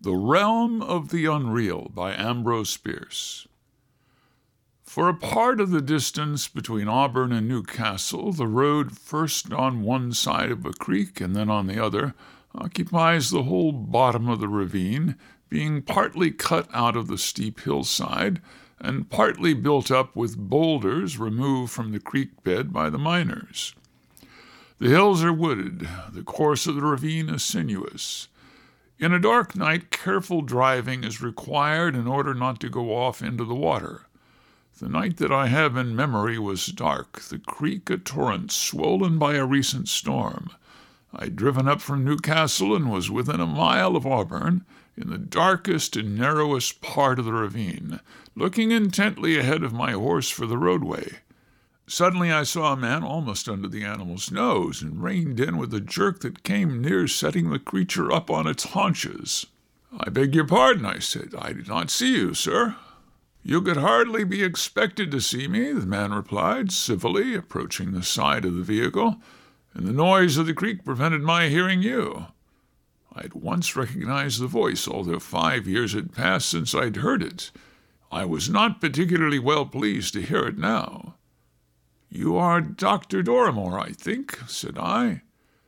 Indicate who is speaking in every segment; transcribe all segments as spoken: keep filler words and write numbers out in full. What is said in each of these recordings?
Speaker 1: The Realm of the Unreal by Ambrose Bierce. For a part of the distance between Auburn and Newcastle, the road, first on one side of a creek and then on the other, occupies the whole bottom of the ravine, being partly cut out of the steep hillside and partly built up with boulders removed from the creek bed by the miners. The hills are wooded, the course of the ravine is sinuous. In a dark night, careful driving is required in order not to go off into the water. The night that I have in memory was dark, the creek a torrent swollen by a recent storm. I had driven up from Newcastle and was within a mile of Auburn, in the darkest and narrowest part of the ravine, looking intently ahead of my horse for the roadway. Suddenly I saw a man almost under the animal's nose and reined in with a jerk that came near setting the creature up on its haunches. "I beg your pardon," I said. "I did not see you, sir." "You could hardly be expected to see me," the man replied, civilly, approaching the side of the vehicle, "and the noise of the creek prevented my hearing you." I at once recognized the voice, although five years had passed since I'd heard it. I was not particularly well pleased to hear it now. "You are Doctor Dorrimore, I think," said I.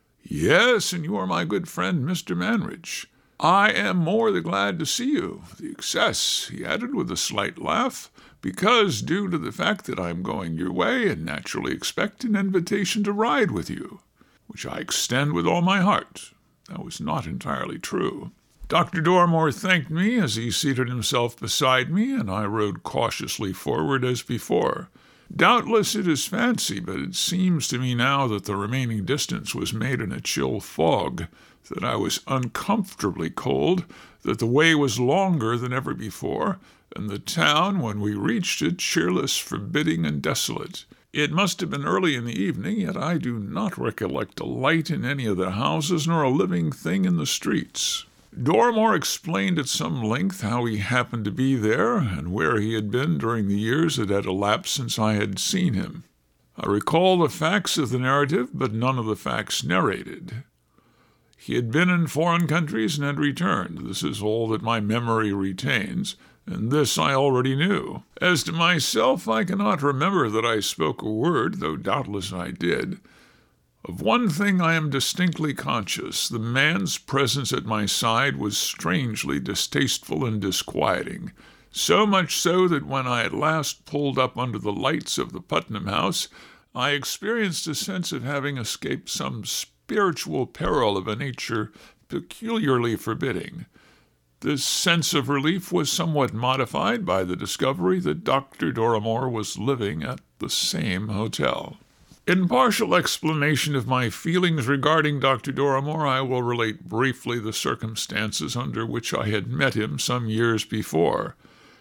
Speaker 1: "Yes, and you are my good friend, Mister Manridge. I am more than glad to see you. The excess," he added with a slight laugh, "because due to the fact that I am going your way and naturally expect an invitation to ride with you, which I extend with all my heart." That was not entirely true. Doctor Dorrimore thanked me as he seated himself beside me, and I rode cautiously forward as before. Doubtless it is fancy, but it seems to me now that the remaining distance was made in a chill fog, that I was uncomfortably cold, that the way was longer than ever before, and the town, when we reached it, cheerless, forbidding, and desolate. It must have been early in the evening, yet I do not recollect a light in any of the houses nor a living thing in the streets. Dorrimore explained at some length how he happened to be there and where he had been during the years that had elapsed since I had seen him. I recall the facts of the narrative, but none of the facts narrated. He had been in foreign countries and had returned. This is all that my memory retains, and this I already knew. As to myself, I cannot remember that I spoke a word, though doubtless I did. Of one thing I am distinctly conscious. The man's presence at my side was strangely distasteful and disquieting, so much so that when I at last pulled up under the lights of the Putnam House, I experienced a sense of having escaped some spiritual peril of a nature peculiarly forbidding. This sense of relief was somewhat modified by the discovery that Doctor Dorrimore was living at the same hotel. In partial explanation of my feelings regarding Doctor Dorrimore, I will relate briefly the circumstances under which I had met him some years before.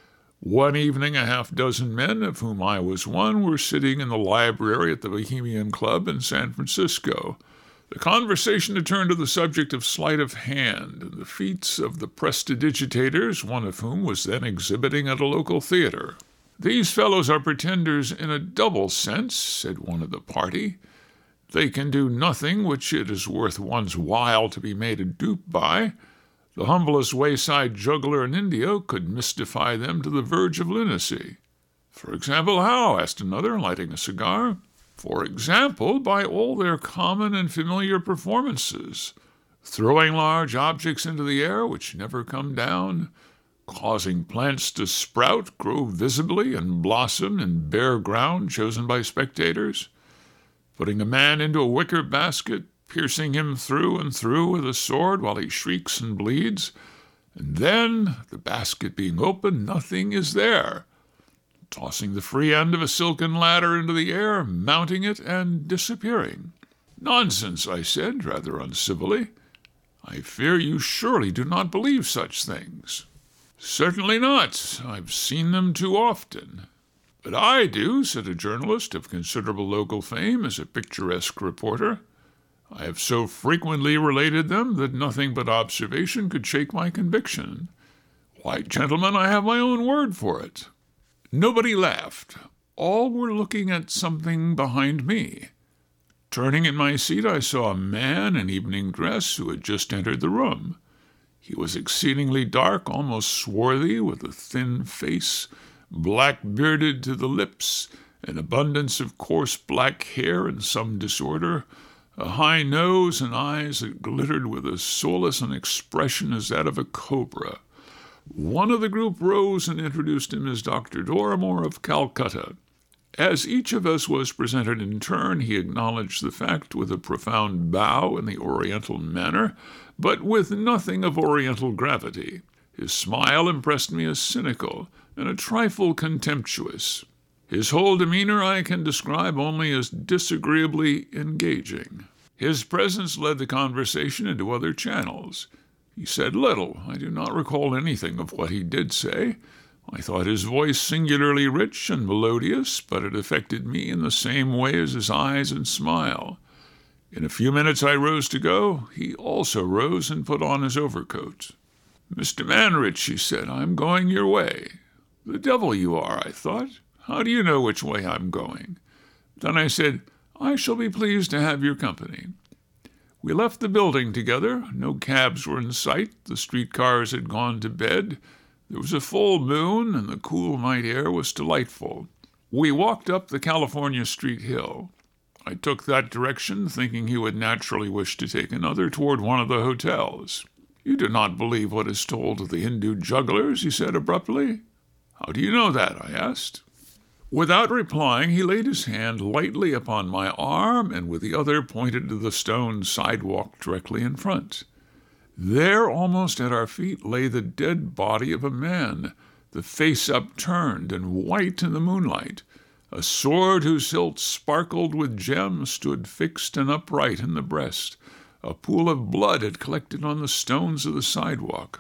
Speaker 1: One evening a half-dozen men, of whom I was one, were sitting in the library at the Bohemian Club in San Francisco. The conversation had turned to the subject of sleight of hand and the feats of the prestidigitators, one of whom was then exhibiting at a local theater. "These fellows are pretenders in a double sense," said one of the party. "They can do nothing which it is worth one's while to be made a dupe by. The humblest wayside juggler in India could mystify them to the verge of lunacy." "For example, how?" asked another, lighting a cigar. "For example, by all their common and familiar performances, throwing large objects into the air which never come down, causing plants to sprout, grow visibly, and blossom in bare ground chosen by spectators, putting a man into a wicker basket, piercing him through and through with a sword while he shrieks and bleeds, and then, the basket being open, nothing is there, tossing the free end of a silken ladder into the air, mounting it, and disappearing." "Nonsense," I said, rather uncivilly. "I fear you surely do not believe such things." "Certainly not. I've seen them too often." "But I do," said a journalist of considerable local fame as a picturesque reporter. "I have so frequently related them that nothing but observation could shake my conviction. Why, gentlemen, I have my own word for it." Nobody laughed. All were looking at something behind me. Turning in my seat, I saw a man in evening dress who had just entered the room. He was exceedingly dark, almost swarthy, with a thin face, black-bearded to the lips, an abundance of coarse black hair in some disorder, a high nose and eyes that glittered with as soulless an expression as that of a cobra. One of the group rose and introduced him as Doctor Dorrimore of Calcutta. As each of us was presented in turn, he acknowledged the fact with a profound bow in the Oriental manner, but with nothing of Oriental gravity. His smile impressed me as cynical and a trifle contemptuous. His whole demeanor I can describe only as disagreeably engaging. His presence led the conversation into other channels. He said little. I do not recall anything of what he did say. I thought his voice singularly rich and melodious, but it affected me in the same way as his eyes and smile. In a few minutes I rose to go. He also rose and put on his overcoat. "Mister Manrich," he said, "I'm going your way." "The devil you are," I thought. "How do you know which way I'm going?" Then I said, "I shall be pleased to have your company." We left the building together. No cabs were in sight. The streetcars had gone to bed. There was a full moon, and the cool night air was delightful. We walked up the California Street hill. I took that direction, thinking he would naturally wish to take another toward one of the hotels. "You do not believe what is told of the Hindu jugglers," he said abruptly. "How do you know that?" I asked. Without replying, he laid his hand lightly upon my arm and with the other pointed to the stone sidewalk directly in front. There, almost at our feet, lay the dead body of a man, the face upturned and white in the moonlight. A sword whose hilt sparkled with gems stood fixed and upright in the breast. A pool of blood had collected on the stones of the sidewalk.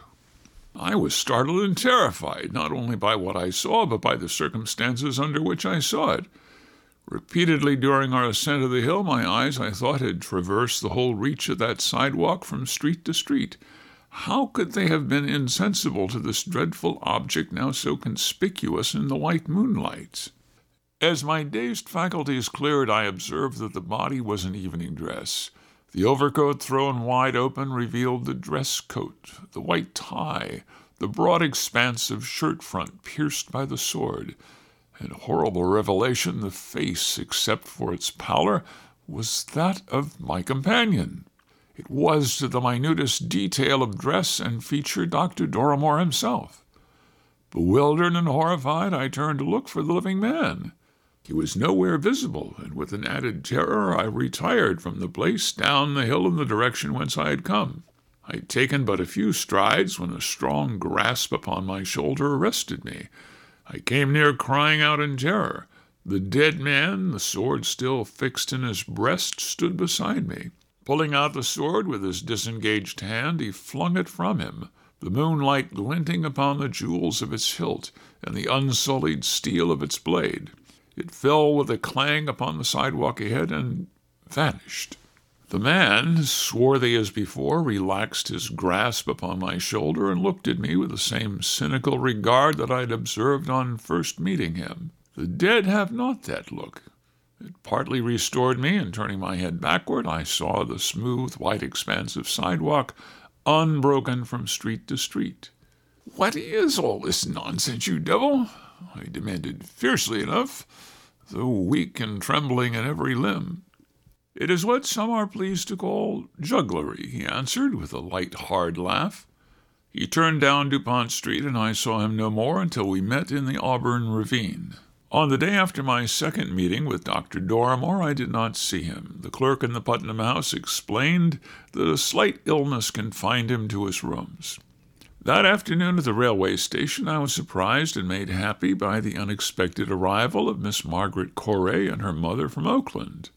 Speaker 1: I was startled and terrified, not only by what I saw, but by the circumstances under which I saw it. Repeatedly during our ascent of the hill, my eyes, I thought, had traversed the whole reach of that sidewalk from street to street. How could they have been insensible to this dreadful object now so conspicuous in the white moonlight? As my dazed faculties cleared, I observed that the body was in evening dress. The overcoat thrown wide open revealed the dress coat, the white tie, the broad expanse of shirt front pierced by the sword. And horrible revelation, the face, except for its pallor, was that of my companion. It was, to the minutest detail of dress and feature, Doctor Dorrimore himself. Bewildered and horrified, I turned to look for the living man. He was nowhere visible, and with an added terror I retired from the place down the hill in the direction whence I had come. I had taken but a few strides when a strong grasp upon my shoulder arrested me. I came near crying out in terror. The dead man, the sword still fixed in his breast, stood beside me. Pulling out the sword with his disengaged hand, he flung it from him, the moonlight glinting upon the jewels of its hilt and the unsullied steel of its blade. It fell with a clang upon the sidewalk ahead and vanished. The man, swarthy as before, relaxed his grasp upon my shoulder and looked at me with the same cynical regard that I had observed on first meeting him. The dead have not that look. It partly restored me, and turning my head backward, I saw the smooth, white expanse of sidewalk, unbroken from street to street. "What is all this nonsense, you devil?" I demanded fiercely enough, though weak and trembling in every limb. "It is what some are pleased to call jugglery," he answered, with a light, hard laugh. He turned down DuPont Street, and I saw him no more until we met in the Auburn Ravine. On the day after my second meeting with Doctor Dorrimore, I did not see him. The clerk in the Putnam House explained that a slight illness confined him to his rooms. That afternoon at the railway station, I was surprised and made happy by the unexpected arrival of Miss Margaret Corey and her mother from Oakland.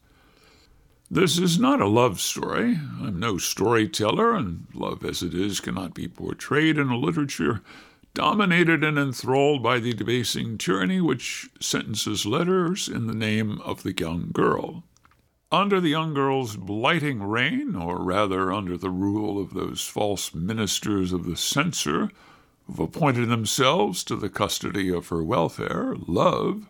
Speaker 1: This is not a love story. I am no storyteller, and love as it is cannot be portrayed in a literature dominated and enthralled by the debasing tyranny which sentences letters in the name of the young girl. Under the young girl's blighting reign, or rather under the rule of those false ministers of the censor who have appointed themselves to the custody of her welfare, love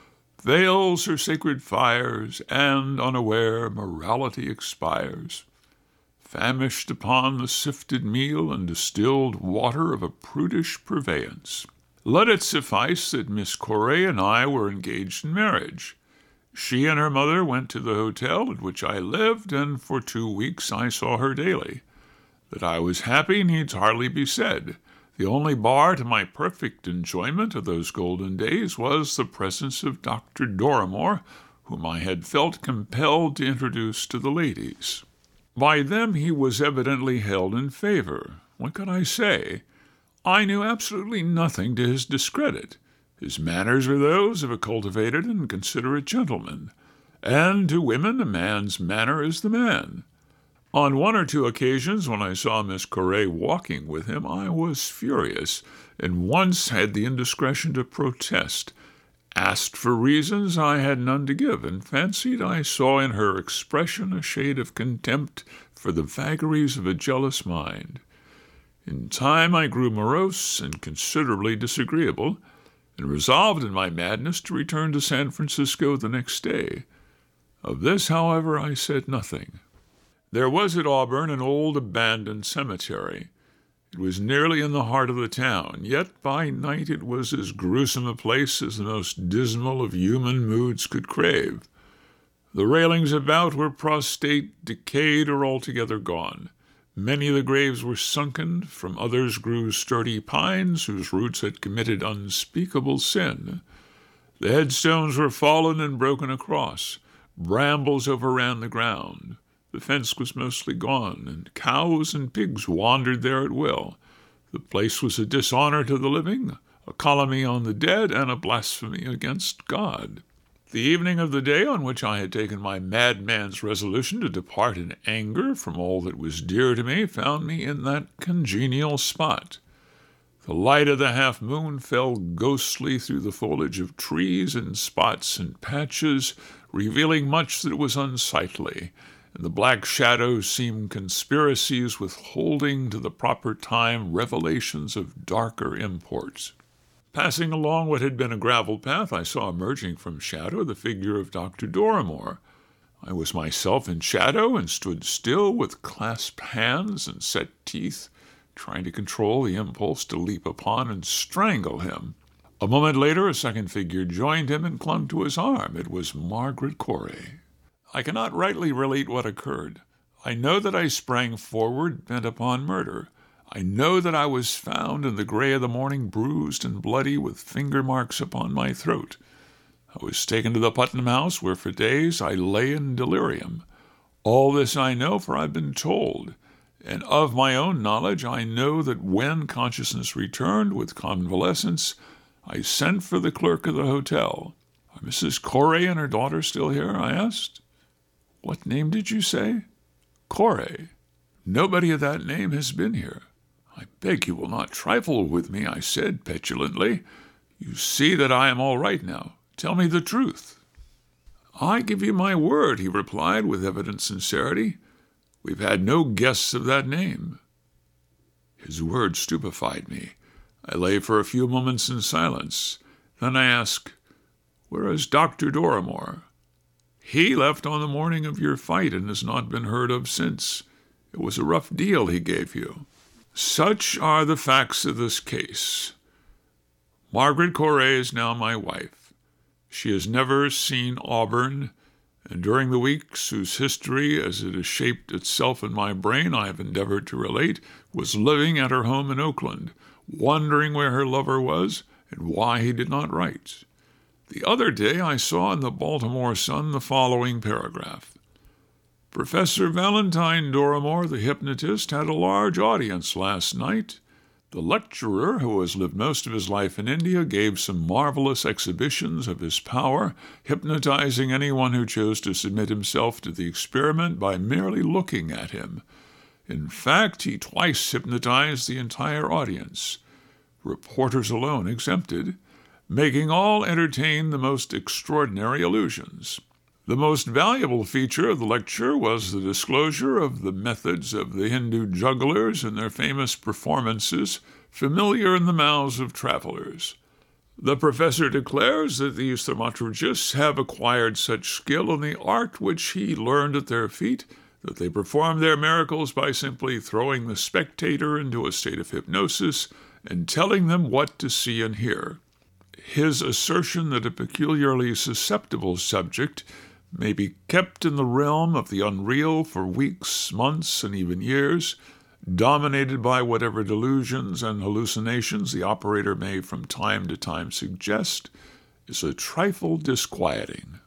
Speaker 1: veils her sacred fires, and, unaware, morality expires. famished upon the sifted meal and distilled water of a prudish purveyance. Let it suffice that Miss Corey and I were engaged in marriage. She and her mother went to the hotel at which I lived, and for two weeks I saw her daily. That I was happy needs hardly be said. The only bar to my perfect enjoyment of those golden days was the presence of Doctor Dorrimore, whom I had felt compelled to introduce to the ladies. By them he was evidently held in favor. What could I say? I knew absolutely nothing to his discredit. His manners were those of a cultivated and considerate gentleman, and to women a man's manner is the man. On one or two occasions when I saw Miss Corey walking with him, I was furious, and once had the indiscretion to protest, asked for reasons I had none to give, and fancied I saw in her expression a shade of contempt for the vagaries of a jealous mind. In time I grew morose and considerably disagreeable, and resolved in my madness to return to San Francisco the next day. Of this, however, I said nothing. There was at Auburn an old abandoned cemetery. It was nearly in the heart of the town, yet by night it was as gruesome a place as the most dismal of human moods could crave. The railings about were prostrate, decayed, or altogether gone. Many of the graves were sunken, from others grew sturdy pines whose roots had committed unspeakable sin. The headstones were fallen and broken across. Brambles overran the ground. The fence was mostly gone, and cows and pigs wandered there at will. The place was a dishonor to the living, a calumny on the dead, and a blasphemy against God. The evening of the day on which I had taken my madman's resolution to depart in anger from all that was dear to me found me in that congenial spot. The light of the half-moon fell ghostly through the foliage of trees in spots and patches, revealing much that was unsightly, and the black shadows seemed conspiracies withholding to the proper time revelations of darker import. Passing along what had been a gravel path, I saw emerging from shadow the figure of Doctor Dorrimore. I was myself in shadow and stood still with clasped hands and set teeth, trying to control the impulse to leap upon and strangle him. A moment later, a second figure joined him and clung to his arm. It was Margaret Corey. I cannot rightly relate what occurred. I know that I sprang forward, bent upon murder. I know that I was found in the gray of the morning bruised and bloody with finger marks upon my throat. I was taken to the Putnam House, where for days I lay in delirium. All this I know, for I've been told, and of my own knowledge I know that when consciousness returned with convalescence, I sent for the clerk of the hotel. Are Missus Corey and her daughter still here? I asked. What name did you say? Corey. Nobody of that name has been here. I beg you will not trifle with me, I said petulantly. You see that I am all right now. Tell me the truth. I give you my word, he replied with evident sincerity. We've had no guests of that name. His words stupefied me. I lay for a few moments in silence. Then I asked, Where is Doctor Dorrimore? He left on the morning of your fight and has not been heard of since. It was a rough deal he gave you. Such are the facts of this case. Margaret Corey is now my wife. She has never seen Auburn, and during the weeks whose history, as it has shaped itself in my brain, I have endeavored to relate, was living at her home in Oakland, wondering where her lover was and why he did not write. The other day I saw in the Baltimore Sun the following paragraph. Professor Valentine Dorrimore, the hypnotist, had a large audience last night. The lecturer, who has lived most of his life in India, gave some marvelous exhibitions of his power, hypnotizing anyone who chose to submit himself to the experiment by merely looking at him. In fact, he twice hypnotized the entire audience, reporters alone exempted, making all entertain the most extraordinary illusions. The most valuable feature of the lecture was the disclosure of the methods of the Hindu jugglers and their famous performances, familiar in the mouths of travelers. The professor declares that these thaumaturgists have acquired such skill in the art which he learned at their feet that they perform their miracles by simply throwing the spectator into a state of hypnosis and telling them what to see and hear. His assertion that a peculiarly susceptible subject may be kept in the realm of the unreal for weeks, months, and even years, dominated by whatever delusions and hallucinations the operator may from time to time suggest, is a trifle disquieting.